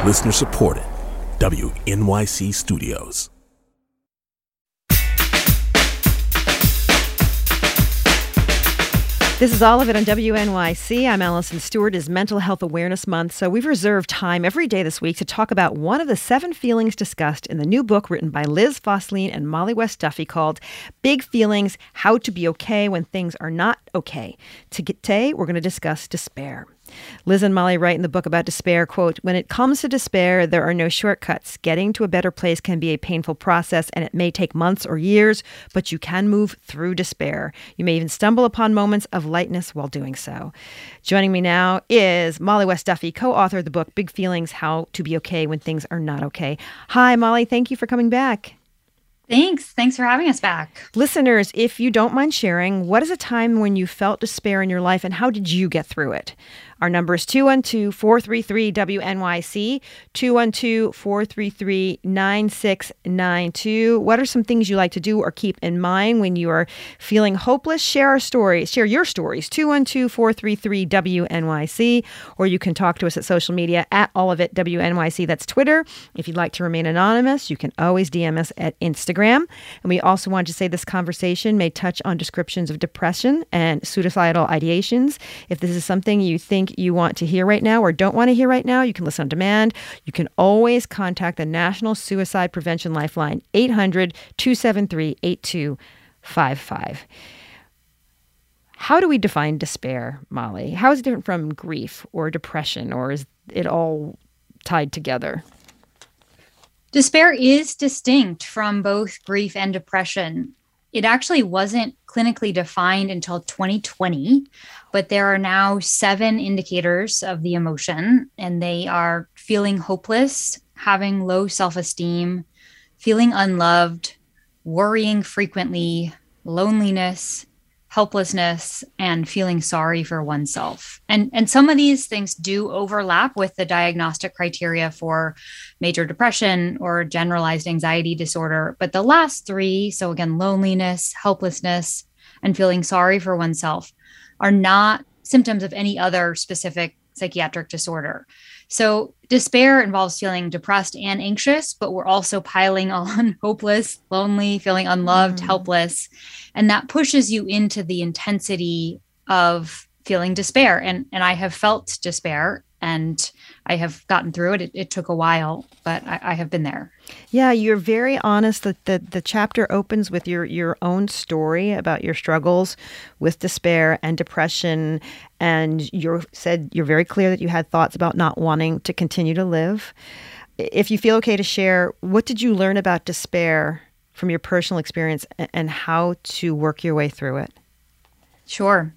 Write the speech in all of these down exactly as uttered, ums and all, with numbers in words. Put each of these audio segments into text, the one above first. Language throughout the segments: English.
Listener supported. W N Y C Studios. This is all of it on W N Y C. I'm Allison Stewart. It's Mental Health Awareness Month, so we've reserved time every day this week to talk about one of the seven feelings discussed in the new book written by Liz Fosslien and Molly West Duffy called Big Feelings: How to Be Okay When Things Are Not Okay. Today, we're going to discuss despair. Liz and Molly write in the book about despair, quote, "When it comes to despair, there are no shortcuts. Getting to a better place can be a painful process, and it may take months or years, but you can move through despair. You may even stumble upon moments of lightness while doing so." Joining me now is Molly West Duffy, co-author of the book Big Feelings: How to Be Okay When Things Are Not Okay. Hi, Molly. Thank you for coming back. Thanks. Thanks for having us back. Listeners, if you don't mind sharing, what is a time when you felt despair in your life and how did you get through it? Our number is two one two, four three three, W N Y C, two one two, four three three, nine six nine two. What are some things you like to do or keep in mind when you are feeling hopeless? Share our stories. Share your stories. two one two, four three three, W N Y C. Or you can talk to us at social media at all of it W N Y C. That's Twitter. If you'd like to remain anonymous, you can always D M us at Instagram. And we also want to say this conversation may touch on descriptions of depression and suicidal ideations. If this is something you think you want to hear right now or don't want to hear right now, you can listen on demand. You can always contact the National Suicide Prevention Lifeline, eight hundred, two seven three, eight two five five. How do we define despair, Molly? How is it different from grief or depression, or is it all tied together? Despair is distinct from both grief and depression. It actually wasn't clinically defined until twenty twenty, but there are now seven indicators of the emotion, and they are feeling hopeless, having low self-esteem, feeling unloved, worrying frequently, loneliness, helplessness, and feeling sorry for oneself. And, and some of these things do overlap with the diagnostic criteria for major depression or generalized anxiety disorder. But the last three, so again, loneliness, helplessness, and feeling sorry for oneself, are not symptoms of any other specific psychiatric disorder. So despair involves feeling depressed and anxious, but we're also piling on hopeless, lonely, feeling unloved, mm. helpless. And that pushes you into the intensity of feeling despair. And, and I have felt despair and I have gotten through it. It, it took a while, but I, I have been there. Yeah, you're very honest. The, the, the chapter opens with your, your own story about your struggles with despair and depression. And you said you're very clear that you had thoughts about not wanting to continue to live. If you feel okay to share, what did you learn about despair from your personal experience and how to work your way through it? Sure.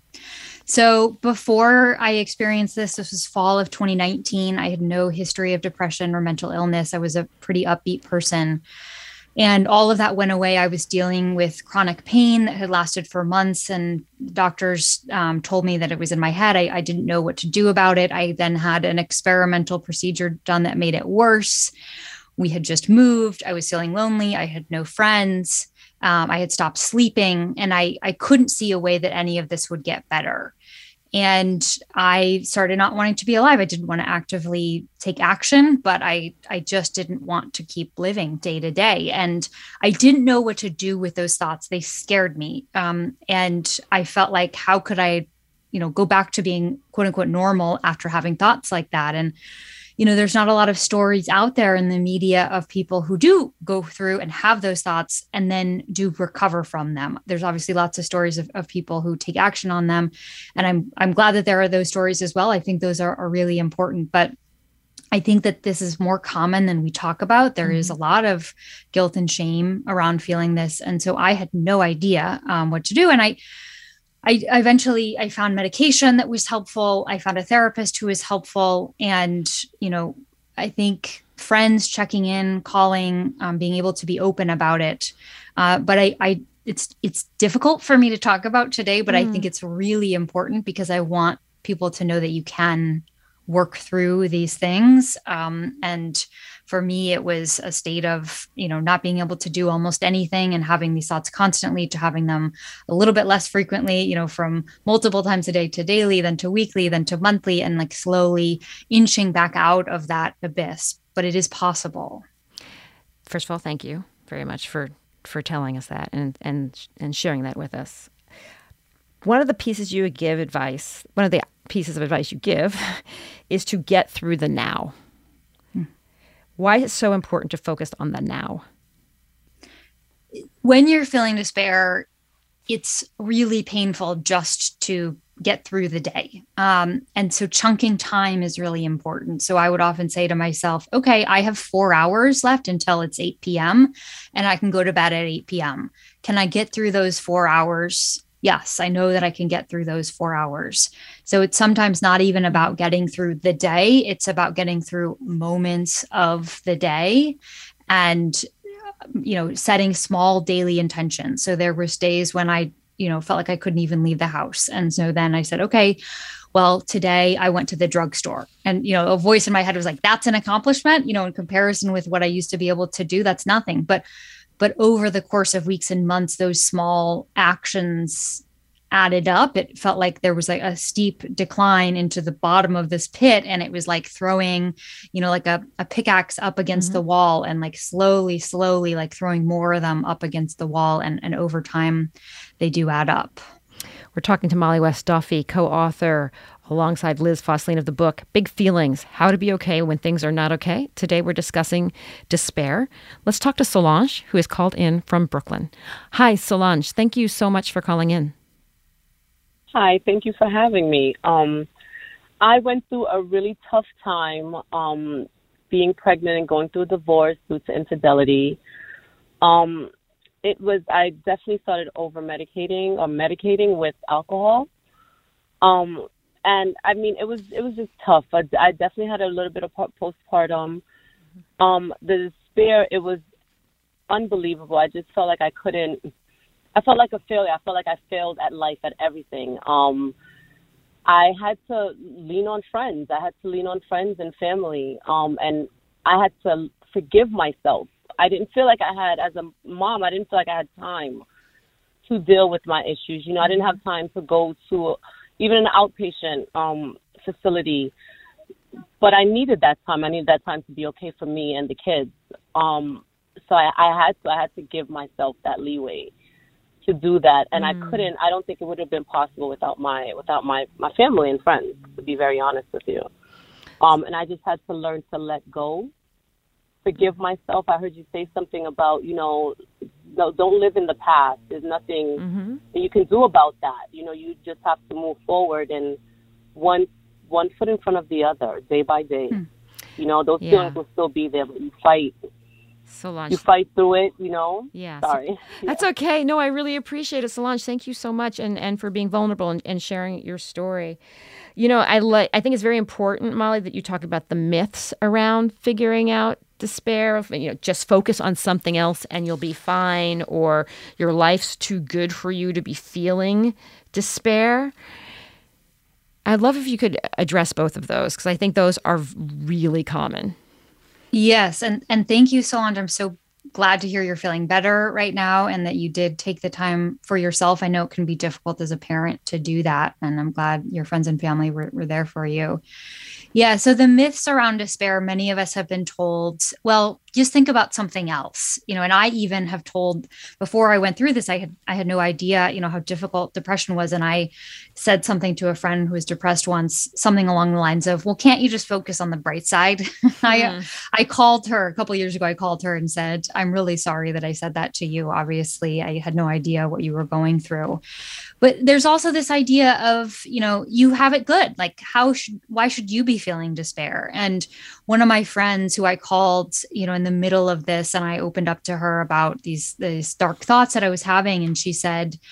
So before I experienced this, this was fall of twenty nineteen. I had no history of depression or mental illness. I was a pretty upbeat person. And all of that went away. I was dealing with chronic pain that had lasted for months, and doctors um, told me that it was in my head. I, I didn't know what to do about it. I then had an experimental procedure done that made it worse. We had just moved. I was feeling lonely. I had no friends. Um, I had stopped sleeping, and I, I couldn't see a way that any of this would get better. And I started not wanting to be alive. I didn't want to actively take action, but I, I just didn't want to keep living day to day. And I didn't know what to do with those thoughts. They scared me. Um, and I felt like, how could I, you know, go back to being quote unquote normal after having thoughts like that? And you know, there's not a lot of stories out there in the media of people who do go through and have those thoughts and then do recover from them. There's obviously lots of stories of, of people who take action on them. And I'm I'm glad that there are those stories as well. I think those are, are really important. But I think that this is more common than we talk about. There mm-hmm. is a lot of guilt and shame around feeling this. And so I had no idea um, what to do. And I I eventually, I found medication that was helpful. I found a therapist who was helpful. And, you know, I think friends checking in, calling, um, being able to be open about it. Uh, but I, I, it's, it's difficult for me to talk about today, but mm. I think it's really important because I want people to know that you can work through these things. Um, and for me, it was a state of, you know, not being able to do almost anything and having these thoughts constantly, to having them a little bit less frequently, you know, from multiple times a day to daily, then to weekly, then to monthly, and like slowly inching back out of that abyss. But it is possible. First of all, thank you very much for, for telling us that and, and, and sharing that with us. One of the pieces you give advice, one of the pieces of advice you give is to get through the now. Why is it so important to focus on the now? When you're feeling despair, it's really painful just to get through the day. Um, and so chunking time is really important. So I would often say to myself, okay, I have four hours left until it's eight p.m. and I can go to bed at eight p.m. Can I get through those four hours? Yes, I know that I can get through those four hours. So it's sometimes not even about getting through the day. It's about getting through moments of the day and, you know, setting small daily intentions. So there was days when I, you know, felt like I couldn't even leave the house. And so then I said, okay, well, today I went to the drugstore, and, you know, a voice in my head was like, that's an accomplishment, you know, in comparison with what I used to be able to do, that's nothing. But But over the course of weeks and months, those small actions added up. It felt like there was like a steep decline into the bottom of this pit. And it was like throwing, you know, like a, a pickaxe up against mm-hmm. the wall, and like slowly, slowly, like throwing more of them up against the wall. And, and over time, they do add up. We're talking to Molly West Duffy, co-author alongside Liz Fosslien of the book, Big Feelings, How to Be Okay When Things Are Not Okay. Today we're discussing despair. Let's talk to Solange, who is called in from Brooklyn. Hi, Solange. Thank you so much for calling in. Hi, thank you for having me. Um, I went through a really tough time um, being pregnant and going through a divorce due to infidelity. Um, it was, I definitely started over-medicating or medicating with alcohol. Um, And I mean, it was it was just tough. I, I definitely had a little bit of postpartum. Um, the despair, it was unbelievable. I just felt like I couldn't. I felt like a failure. I felt like I failed at life, at everything. Um, I had to lean on friends. I had to lean on friends and family. Um, and I had to forgive myself. I didn't feel like I had, as a mom, I didn't feel like I had time to deal with my issues. You know, I didn't have time to go to even an outpatient um, facility. But I needed that time. I needed that time to be okay for me and the kids. Um, so I, I had to I had to give myself that leeway to do that. And mm. I couldn't, I don't think it would have been possible without my without my, my family and friends, to be very honest with you. Um, and I just had to learn to let go, forgive myself. I heard you say something about, you know, no, don't live in the past. There's nothing mm-hmm. that you can do about that. You know, you just have to move forward, and one one foot in front of the other, day by day. Mm. You know, those yeah. feelings will still be there, but you fight. Solange. You fight through it, you know? Yeah. Sorry. That's yeah. okay. No, I really appreciate it, Solange. Thank you so much, and, and for being vulnerable and, and sharing your story. You know, I like. I think it's very important, Molly, that you talk about the myths around figuring out despair. Of, you know, just focus on something else and you'll be fine, or your life's too good for you to be feeling despair. I'd love if you could address both of those, because I think those are really common. Yes. And, and thank you, Solange. I'm so glad to hear you're feeling better right now, and that you did take the time for yourself. I know it can be difficult as a parent to do that, and I'm glad your friends and family were, were there for you. Yeah. So the myths around despair, many of us have been told, well, just think about something else, you know, and I even have told, before I went through this, I had, I had no idea, you know, how difficult depression was. And I said something to a friend who was depressed once, something along the lines of, well, can't you just focus on the bright side? Mm. I, I called her a couple of years ago. I called her and said, I'm really sorry that I said that to you. Obviously, I had no idea what you were going through. But there's also this idea of, you know, you have it good. Like, how should, why should you be feeling despair? And one of my friends who I called, you know, in the middle of this, and I opened up to her about these, these dark thoughts that I was having. And she said,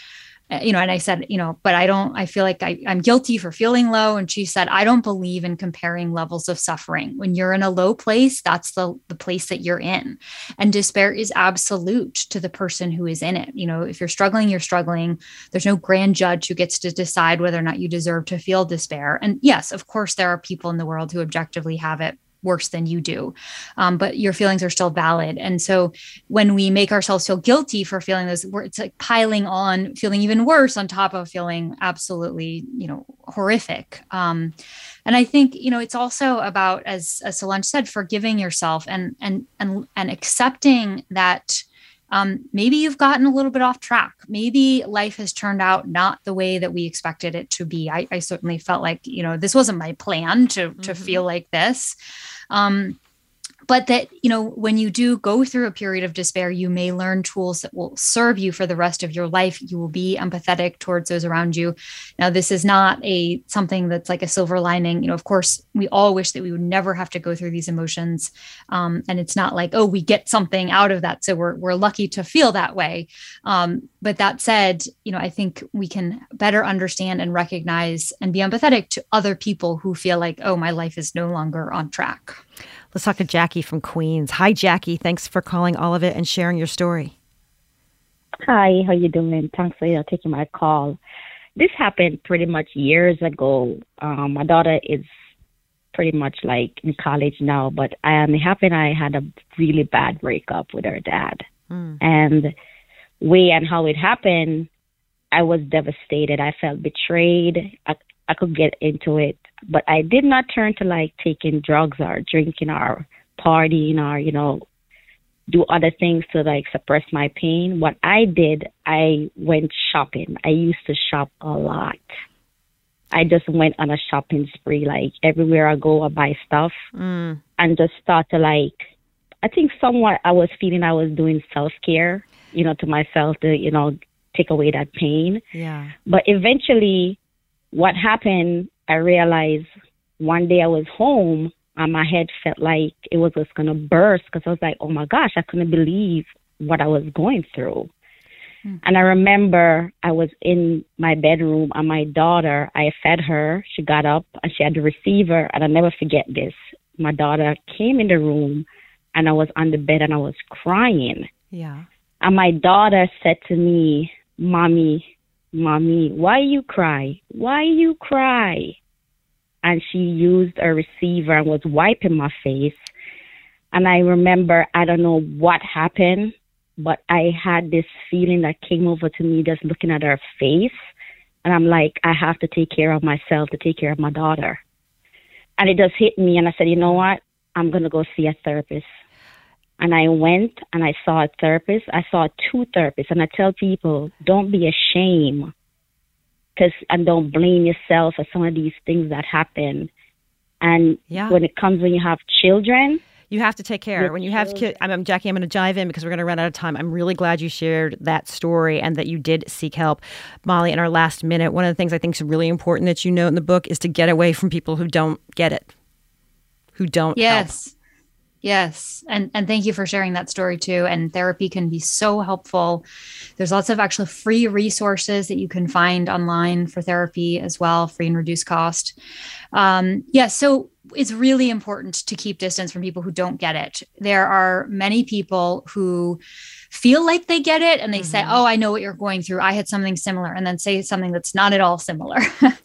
you know, and I said, you know, but I don't, I feel like I, I'm guilty for feeling low. And she said, I don't believe in comparing levels of suffering. When you're in a low place, that's the, the place that you're in. And despair is absolute to the person who is in it. You know, if you're struggling, you're struggling. There's no grand judge who gets to decide whether or not you deserve to feel despair. And yes, of course, there are people in the world who objectively have it worse than you do. Um, but your feelings are still valid. And so when we make ourselves feel guilty for feeling those, it's like piling on, feeling even worse on top of feeling absolutely, you know, horrific. Um, and I think, you know, it's also about, as, as Solange said, forgiving yourself and, and, and, and accepting that Um, maybe you've gotten a little bit off track. Maybe life has turned out not the way that we expected it to be. I, I certainly felt like, you know, this wasn't my plan to, to mm-hmm. feel like this. Um, but that, you know, when you do go through a period of despair, you may learn tools that will serve you for the rest of your life. You will be empathetic towards those around you. Now, this is not a something that's like a silver lining. You know, of course, we all wish that we would never have to go through these emotions. Um, and it's not like, oh, we get something out of that, so we're we're lucky to feel that way. Um, but that said, you know, I think we can better understand and recognize and be empathetic to other people who feel like, oh, my life is no longer on track. Let's talk to Jackie from Queens. Hi, Jackie. Thanks for calling All of It and sharing your story. Hi, how you doing? Thanks for you know, taking my call. This happened pretty much years ago. Um, my daughter is pretty much like in college now, but um, it happened I had a really bad breakup with her dad. Mm. And way and how it happened, I was devastated. I felt betrayed. I, I could get into it. But I did not turn to like taking drugs or drinking or partying or, you know, do other things to like suppress my pain. What I did, I went shopping. I used to shop a lot. I just went on a shopping spree. Like everywhere I go, I buy stuff mm. and just start to like, I think somewhat I was feeling I was doing self-care, you know, to myself to, you know, take away that pain. Yeah. But eventually what happened, I realized one day I was home and my head felt like it was just going to burst because I was like, oh my gosh, I couldn't believe what I was going through. Mm. And I remember I was in my bedroom and my daughter, I fed her. She got up and she had the receiver. And I'll never forget this. My daughter came in the room and I was on the bed and I was crying. Yeah. And my daughter said to me, Mommy, Mommy, why you cry? Why you cry? And she used a receiver and was wiping my face. And I remember, I don't know what happened, but I had this feeling that came over to me just looking at her face. And I'm like, I have to take care of myself to take care of my daughter. And it just hit me. And I said, you know what? I'm going to go see a therapist. And I went and I saw a therapist. I saw two therapists. And I tell people, don't be ashamed. Cause, and don't blame yourself for some of these things that happen. And yeah. when it comes when you have children, you have to take care. When you have kids, I'm Jackie, I'm going to dive in because we're going to run out of time. I'm really glad you shared that story and that you did seek help. Molly, in our last minute, one of the things I think is really important that you know in the book is to get away from people who don't get it, who don't yes. help. Yes. And and thank you for sharing that story too. And therapy can be so helpful. There's lots of actually free resources that you can find online for therapy as well, free and reduced cost. Um, yeah. So it's really important to keep distance from people who don't get it. There are many people who feel like they get it and they mm-hmm. say, oh, I know what you're going through. I had something similar, and then say something that's not at all similar.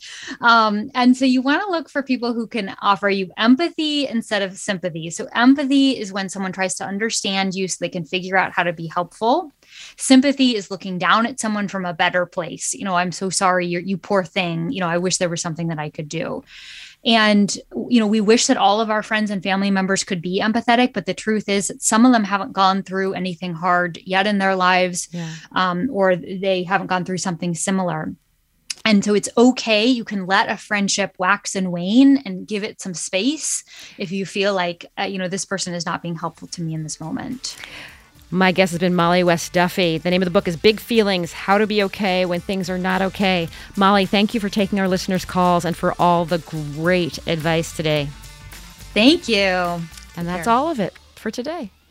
um, and so you want to look for people who can offer you empathy instead of sympathy. So empathy is when someone tries to understand you so they can figure out how to be helpful. Sympathy is looking down at someone from a better place. You know, I'm so sorry, you're, you poor thing. You know, I wish there was something that I could do. And, you know, we wish that all of our friends and family members could be empathetic, but the truth is that some of them haven't gone through anything hard yet in their lives, yeah. um, or they haven't gone through something similar. And so it's okay. You can let a friendship wax and wane and give it some space if you feel like, uh, you know, this person is not being helpful to me in this moment. My guest has been Molly West Duffy. The name of the book is Big Feelings, How to Be Okay When Things Are Not Okay. Molly, thank you for taking our listeners' calls and for all the great advice today. Thank you. And that's all of it for today.